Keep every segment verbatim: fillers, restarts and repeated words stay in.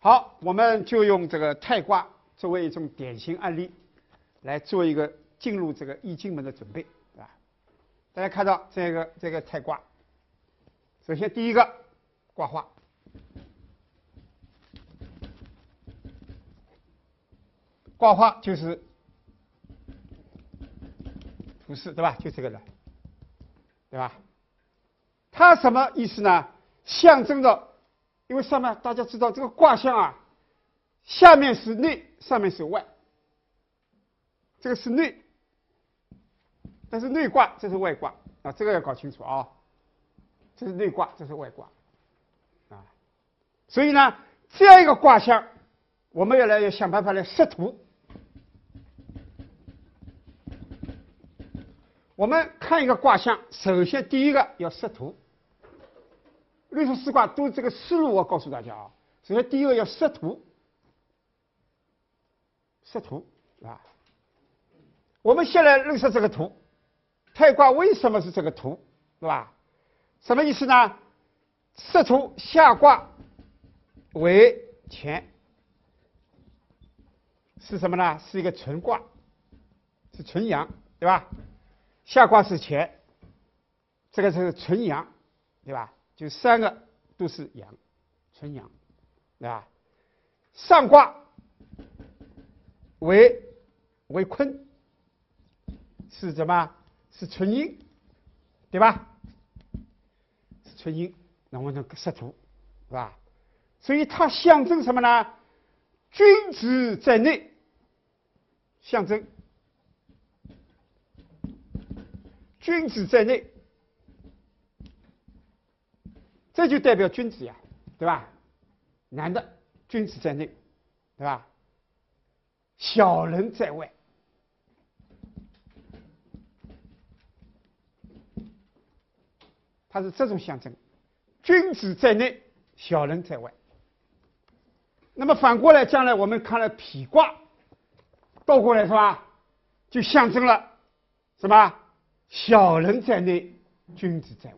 好，我们就用这个太卦作为一种典型案例，来做一个进入这个易经门的准备，对吧？大家看到这个这个太卦，首先第一个卦画，卦画就是图示，对吧？就这个了，对吧？它什么意思呢？象征着，因为上面大家知道这个卦象啊，下面是内，上面是外，这个是内，但是内卦这是外卦啊，这个要搞清楚啊，这是内卦，这是外卦啊，所以呢，这样一个卦象，我们要来要想办法来识图。我们看一个卦象，首先第一个要识图。六十四卦都这个思路，我告诉大家啊。首先第一个要识图，识图啊。我们先来认识这个图，太卦为什么是这个图，对吧？什么意思呢？识图下卦为乾，是什么呢？是一个纯卦，是纯阳，对吧？下卦是乾，这个是纯阳，对吧？就三个都是阳，纯阳，对吧？上卦为为坤，是什么？是纯阴，对吧？是纯阴，那我们识图，是吧？所以它象征什么呢？君子在内，象征君子在内。这就代表君子呀，对吧？男的君子在内，对吧？小人在外。它是这种象征，君子在内，小人在外。那么反过来，将来我们看了否卦，倒过来是吧？就象征了什么？小人在内，君子在外。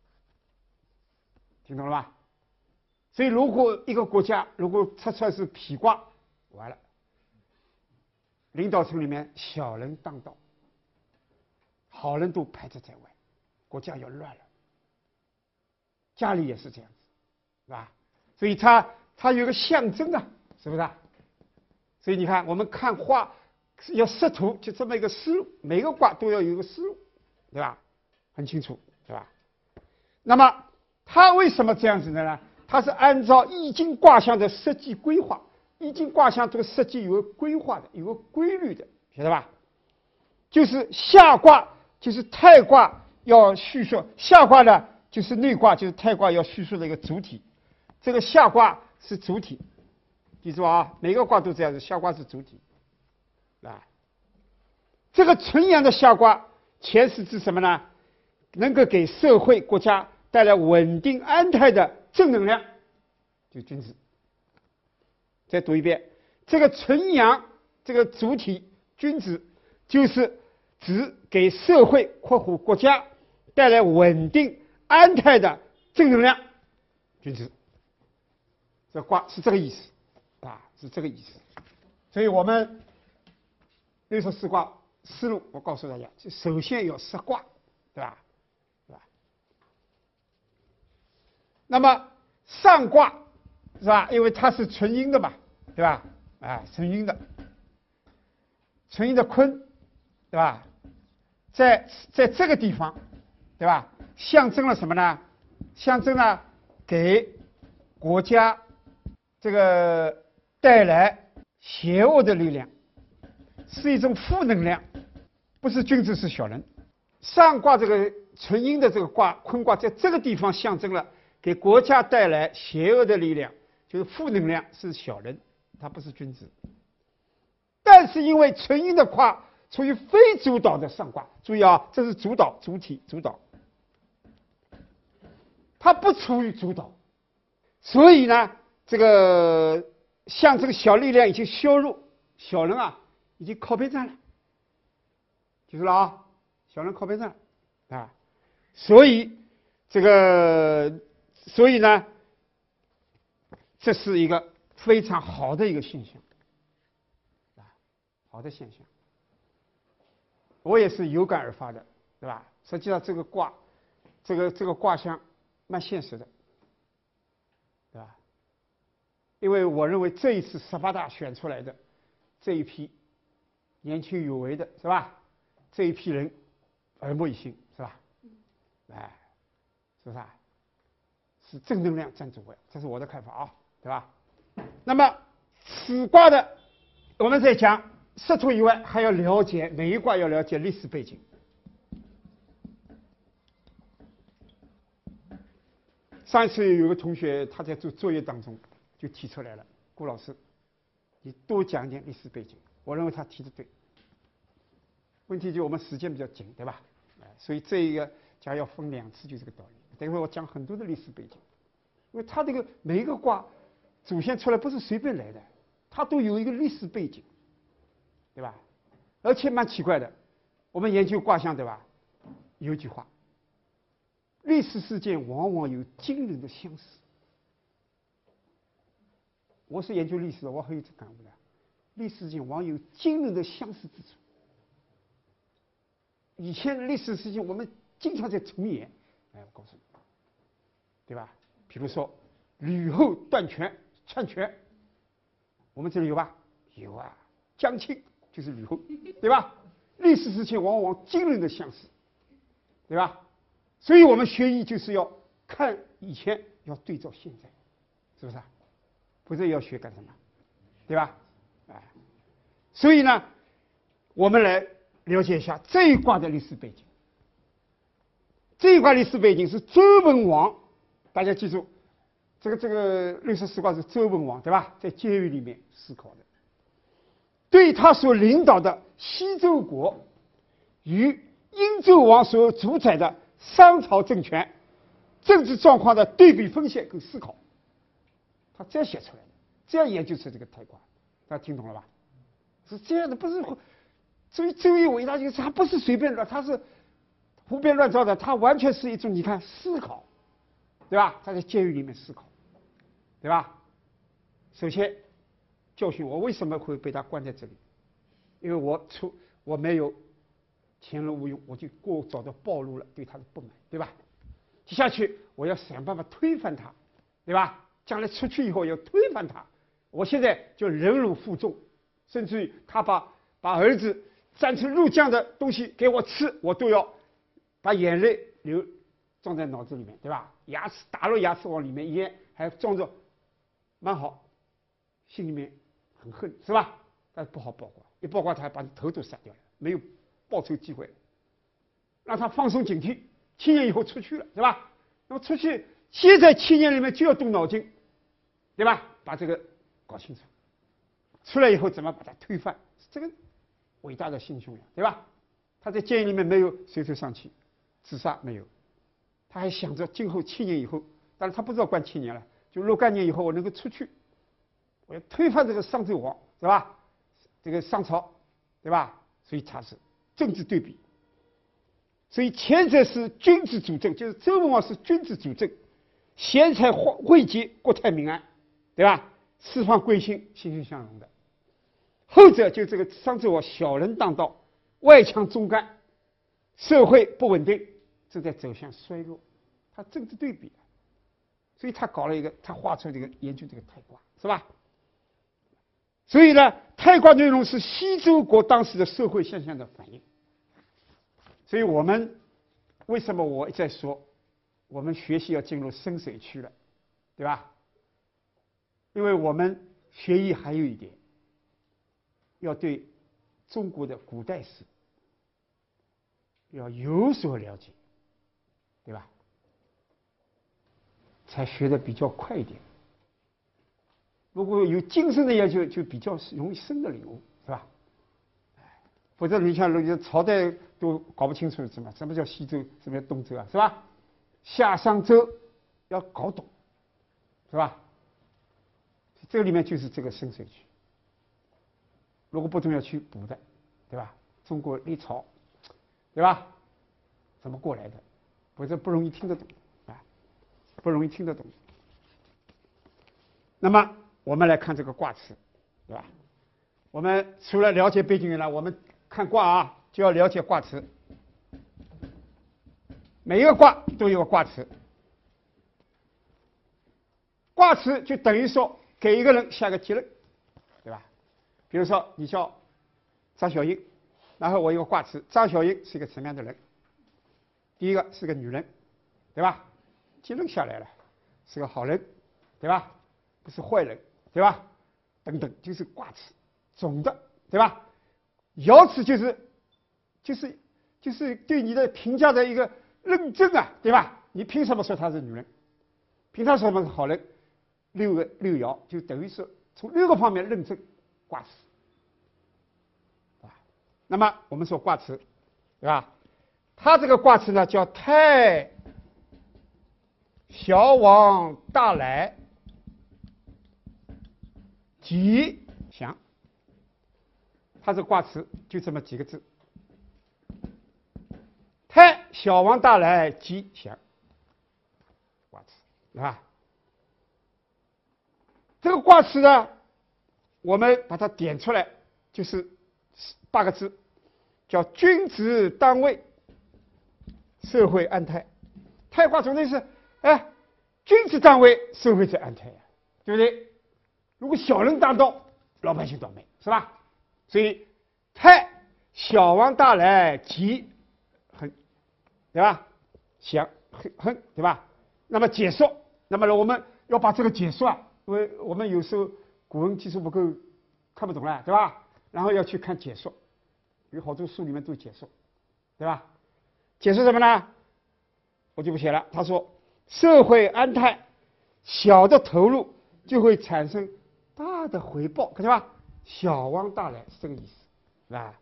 听懂了吧？所以如果一个国家如果测出来是否卦，完了，领导层里面小人当道，好人都排斥在外，国家要乱了。家里也是这样子，是吧？所以它它有个象征啊，是不是啊？所以你看，我们看画要识图，就这么一个思路，每个卦都要有一个思路，对吧？很清楚，对吧？那么它为什么这样子的呢？它是按照易经卦象的设计规划，易经卦象这个设计有个规划的，有个规律的，晓得吧？就是下卦就是太卦要叙述，下卦呢就是内卦，就是太卦要叙述的一个主体。这个下卦是主体，记住啊，每个卦都这样子，下卦是主体啊。这个纯阳的下卦，乾是指什么呢？能够给社会国家带来稳定安泰的正能量，就君子。再读一遍，这个纯阳这个主体君子，就是指给社会（括弧国家）带来稳定安泰的正能量，君子。这卦是这个意思啊，是这个意思。所以我们六十四卦思路，我告诉大家，就首先要识卦，对吧？那么上卦是吧？因为它是纯阴的嘛，对吧？啊，纯阴的，纯阴的坤，对吧？在在这个地方，对吧？象征了什么呢？象征了给国家这个带来邪恶的力量，是一种负能量，不是君子是小人。上卦这个纯阴的这个卦坤卦，在这个地方象征了给国家带来邪恶的力量，就是负能量，是小人，他不是君子。但是因为纯阴的卦处于非主导的上卦，注意啊，这是主导、主体、主导，它不处于主导，所以呢，这个像这个小力量已经削弱，小人啊已经靠边站了，记住了啊，小人靠边站啊，所以这个。所以呢，这是一个非常好的一个现象，啊，好的现象。我也是有感而发的，对吧？实际上这个卦，这个这个卦象蛮现实的，对吧？因为我认为这一次十八大选出来的这一批年轻有为的，是吧？这一批人耳目一新，是吧？哎，是不是啊？是正能量占主位，这是我的看法啊，对吧？那么此卦的，我们在讲识图以外，还要了解每一卦要了解历史背景。上一次有个同学他在做作业当中就提出来了，顾老师，你多讲一点历史背景。我认为他提的对。问题就我们时间比较紧，对吧？哎，所以这一个讲要分两次，就这个道理。等会我讲很多的历史背景，因为他这个每一个卦主线出来不是随便来的，它都有一个历史背景，对吧？而且蛮奇怪的，我们研究卦象，对吧？有一句话，历史事件往往有惊人的相似。我是研究历史的，我很有这感悟的。历史事件往往有惊人的相似之处。以前的历史事情我们经常在重演，哎，我告诉你，对吧？比如说吕后断权、篡权，我们这里有吧？有啊，江青就是吕后，对吧？历史事情往往惊人的相似，对吧？所以我们学艺就是要看以前，要对照现在，是不是啊？否则要学干什么？对吧？哎，所以呢，我们来了解一下这一卦的历史背景。这一卦历史背景是周文王，大家记住，这个这个六十四卦是周文王，对吧？在监狱里面思考的，对他所领导的西周国与殷纣王所主宰的商朝政权政治状况的对比分析跟思考，他这样写出来的，这样研究出这个太卦，大家听懂了吧？是这样的，不是。所以周瑜伟大就是他不是随便的，他是胡编乱造的，他完全是一种你看思考，对吧？他在监狱里面思考，对吧？首先教训我为什么会被他关在这里，因为我出我没有前人无用，我就过早的暴露了对他的不满，对吧？接下去我要想办法推翻他，对吧？将来出去以后要推翻他，我现在就忍辱负重，甚至于他把把儿子沾成肉酱的东西给我吃，我都要把眼泪流装在脑子里面，对吧？牙齿打入牙齿往里面咽，还装着蛮好，心里面很恨，是吧？但是不好曝光，一曝光他还把头都杀掉了，没有报仇机会，让他放松警惕，七年以后出去了，对吧？那么出去现在七年里面就要动脑筋，对吧？把这个搞清楚，出来以后怎么把它推翻，这个伟大的心胸呀，对吧？他在监狱里面没有垂头丧气，自杀没有，他还想着今后七年以后，但是他不知道关七年了，就若干年以后我能够出去，我要推翻这个商纣王，是吧？这个商朝，对吧？所以他是政治对比。所以前者是君子主政，就是周文王是君子主政，贤才惠及，国泰民安，对吧？四方归心，欣欣向荣的。后者就这个商纣王小人当道，外强中干，社会不稳定，正在走向衰落。他政治对比，所以他搞了一个，他画出这个研究这个太卦，是吧？所以呢，太卦内容是西周国当时的社会现象的反应。所以我们为什么我一再说，我们学习要进入深水区了，对吧？因为我们学艺还有一点，要对中国的古代史要有所了解，对吧？才学的比较快一点。如果有精深的研究，就比较容易深的领悟，是吧？否则你像那个朝代都搞不清楚什么什么叫西周，什么叫东周啊，是吧？夏商周要搞懂，是吧？这个里面就是这个深水区。如果不懂要去补的，对吧？中国历朝，对吧？怎么过来的？否则不容易听得懂啊，不容易听得懂。那么我们来看这个卦辞，对吧？我们除了了解背景以外，我们看卦啊，就要了解卦辞。每一个卦都有个卦辞，卦辞就等于说给一个人下个结论，对吧？比如说你叫张小英，然后我有个卦辞，张小英是一个什么样的人？第一个是个女人，对吧？结论下来了，是个好人，对吧？不是坏人，对吧？等等，就是卦辞，总的，对吧？爻辞就是就是就是对你的评价的一个认证啊，对吧？你凭什么说她是女人？凭她什么是好人？六个六爻就等于是从六个方面认证卦辞，啊。那么我们说卦辞，对吧？它这个卦辞呢叫太小往大来吉祥，它这卦辞就这么几个字：太小往大来吉祥。卦辞，对吧？这个卦辞呢，我们把它点出来，就是八个字，叫君子当位，社会安泰。泰卦总的是，哎，君子当位，社会才安泰呀，对不对？如果小人当道，老百姓倒霉，是吧？所以泰小往大来吉亨，对吧？祥亨亨，对吧？那么解说，那么我们要把这个解说啊，因为我们有时候古文基础不够，看不懂了，对吧？然后要去看解说，有好多书里面都解说，对吧？解说什么呢？我就不写了。他说，社会安泰，小的投入就会产生大的回报，看见吧？小往大来是这个意思，是吧？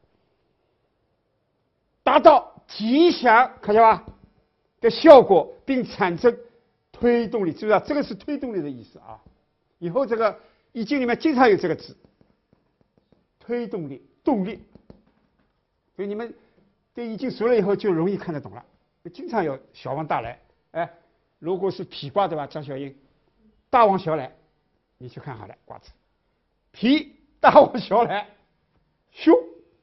达到吉祥，看见吧？的效果，并产生推动力，知不知道？这个是推动力的意思啊。以后这个易经里面经常有这个字，推动力、动力。所以你们对易经熟了以后就容易看得懂了。经常有小往大来，哎，如果是否卦对吧？张小英，大往小来，你去看好了卦辞，否大往小来，凶，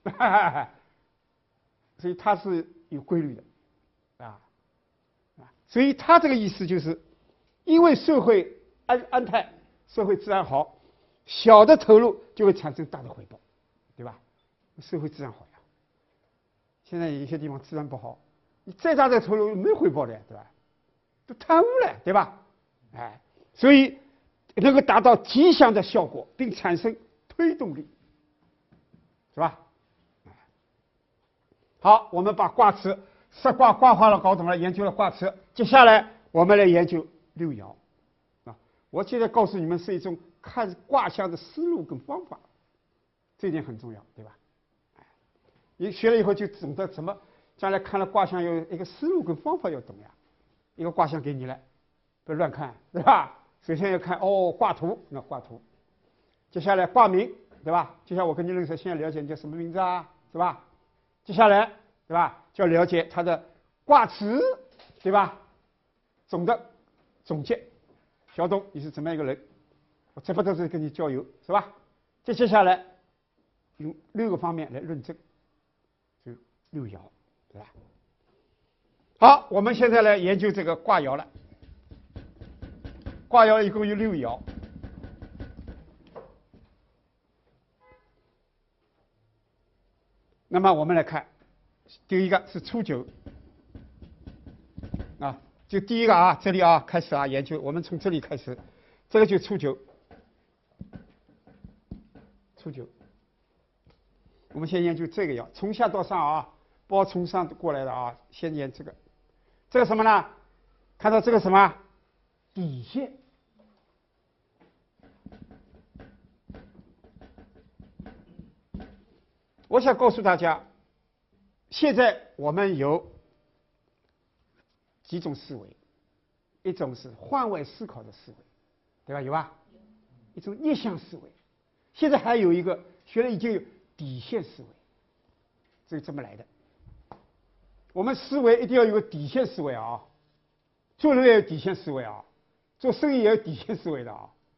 所以它是有规律的，啊啊，所以它这个意思就是，因为社会安安泰，社会治安好，小的投入就会产生大的回报，对吧？社会治安好呀。现在有些地方治安不好，你再大的投入没回报的，对吧？都贪污了，对吧？哎，所以能够达到吉祥的效果，并产生推动力，是吧？好，我们把卦辞十卦卦化了搞懂了，研究了卦辞，接下来我们来研究六爻啊。我现在告诉你们是一种看卦象的思路跟方法，这一点很重要，对吧？你学了以后就懂得怎么将来看了卦象有一个思路跟方法要懂呀。一个卦象给你了，不要乱看，对吧？首先要看哦卦图，那卦图，接下来卦名，对吧？就像我跟你认识，现在了解你叫什么名字啊，是吧？接下来，对吧？就要了解它的卦辞，对吧？总的总结，小董你是怎么样一个人？我这不都是跟你交友，是吧？接接下来用六个方面来论证。六爻，对吧？好，我们现在来研究这个卦爻了。卦爻一共有六爻，那么我们来看，第一个是初九啊，就第一个啊，这里啊开始啊研究，我们从这里开始，这个就初九，初九。我们先研究这个爻，从下到上啊。包从上过来的啊，先研这个，这个什么呢？看到这个什么底线？我想告诉大家，现在我们有几种思维，一种是换位思考的思维，对吧？有吧？一种逆向思维，现在还有一个学了已经有底线思维，这是这么来的。我们思维一定要有个底线思维啊，做人也有底线思维啊，做生意也有底线思维的啊，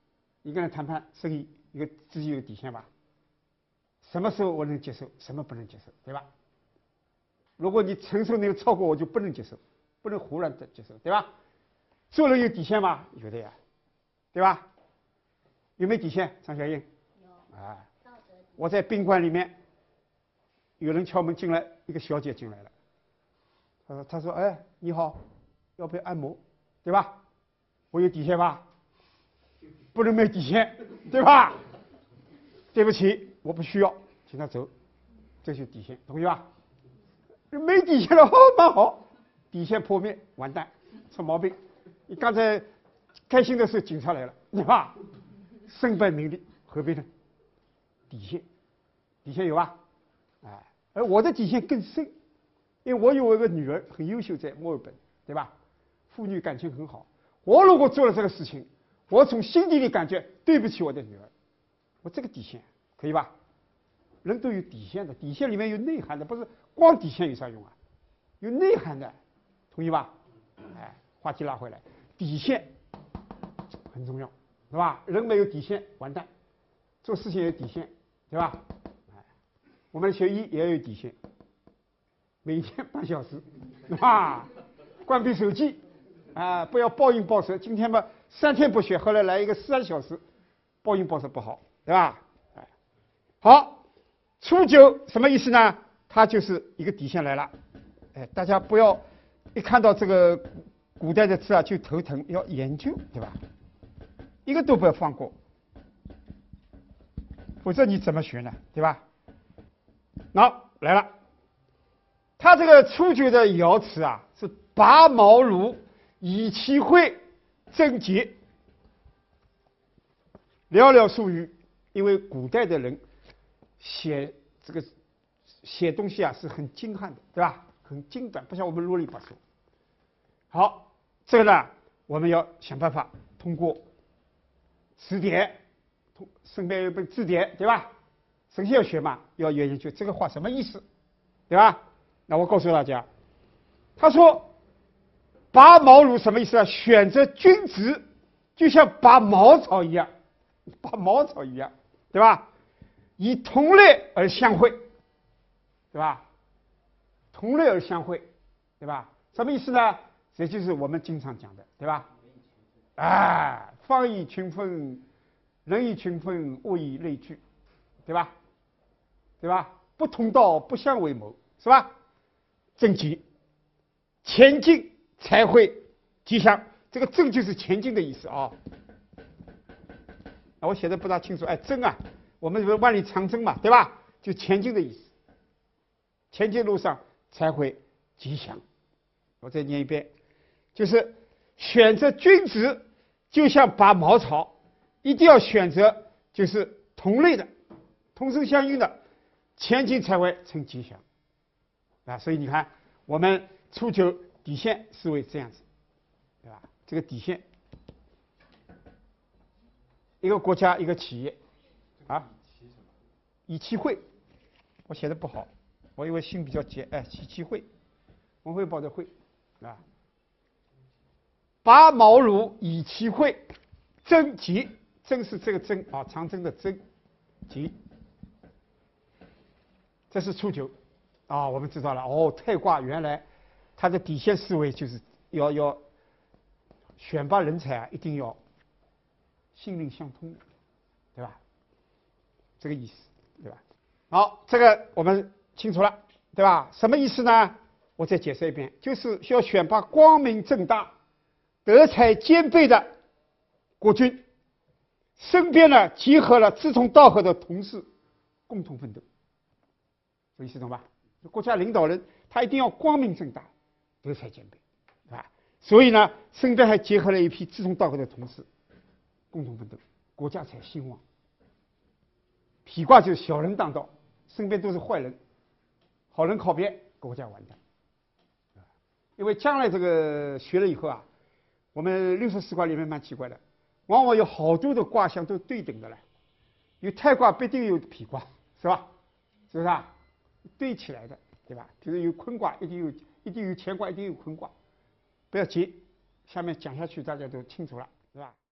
你跟他谈判生意，一个自己有底线吧？什么时候我能接受，什么不能接受，对吧？如果你承受那个超过，我就不能接受，不能胡乱的接受，对吧？做人有底线吗？有的呀，对吧？有没有底线？张小英？有啊。我在宾馆里面，有人敲门进来，一个小姐进来了。他说：“他说，哎，你好，要不要按摩？对吧？我有底线吧？不能没底线，对吧？对不起，我不需要，请他走，这就是底线，同意吧？没底线了，好，蛮好，底线破灭，完蛋，出毛病。你刚才开心的时候，警察来了，对吧？身败名裂，何必呢？底线，底线有吧？哎，而我的底线更深，因为我有一个女儿很优秀，在墨尔本，对吧？父女感情很好。我如果做了这个事情，我从心底里感觉对不起我的女儿，我这个底线可以吧？人都有底线的，底线里面有内涵的，不是光底线有啥用啊？有内涵的，同意吧？哎，话题拉回来，底线很重要，是吧？人没有底线，完蛋。做事情有底线，对吧？哎，我们学医也要有底线，每天半小时，是吧？关闭手机，啊，不要暴饮暴食。今天嘛，三天不学，后来来一个三小时，暴饮暴食不好，对吧？哎，好，初九什么意思呢？它就是一个底线来了。哎，大家不要一看到这个古代的字啊就头疼，要研究，对吧？一个都不要放过，否则你怎么学呢？对吧？好，来了，它这个初九的爻辞啊是拔毛庐，以其会，贞洁。寥寥数语，因为古代的人写这个写东西啊是很精悍的，对吧？很精短，不像我们啰里吧嗦。好，这个呢，我们要想办法通过词典，通身边有本字典，对吧？首先要学嘛，要研究这个话什么意思，对吧？那我告诉大家，他说拔毛庐什么意思啊？选择君子，就像拔茅草一样，拔茅草一样，对吧？以同类而相会，对吧？同类而相会，对吧？什么意思呢？这就是我们经常讲的，对吧？啊，方以群分，人以群分，物以类聚，对吧？对吧？不同道不相为谋，是吧？正极，前进才会吉祥。这个正就是前进的意思啊。我写的不大清楚，哎，征啊，我们说万里长征嘛，对吧？就前进的意思。前进路上才会吉祥。我再念一遍，就是选择君子，就像拔茅草，一定要选择就是同类的、同声相应的，前进才会成吉祥。啊，所以你看，我们初九底线思维这样子，对吧？这个底线，一个国家一个企业，啊，以其会，我写的不好，我因为心比较急，哎，以其会，文汇报的会，啊，拔毛庐以其会，贞吉，贞是这个贞啊，长征的贞，吉，这是初九。啊，我们知道了哦，太卦原来它的底线思维就是要要选拔人才啊，一定要心灵相通，对吧？这个意思，对吧？好，这个我们清楚了，对吧？什么意思呢？我再解释一遍，就是需要选拔光明正大、德才兼备的国君，身边呢集合了志同道合的同事，共同奋斗，这意思懂吧？国家领导人他一定要光明正大、德才兼备，对吧？所以呢，身边还结合了一批志同道合的同事，共同奋斗，国家才兴旺。否卦就是小人当道，身边都是坏人，好人靠边，国家完蛋。因为将来这个学了以后啊，我们六十四卦里面蛮奇怪的，往往有好多的卦象都对等的了，有太卦必定有否卦，是吧？是不是啊？对起来的，对吧？比如有坤卦，一定有一定有乾卦，一定有坤卦，不要急，下面讲下去大家都清楚了，是吧？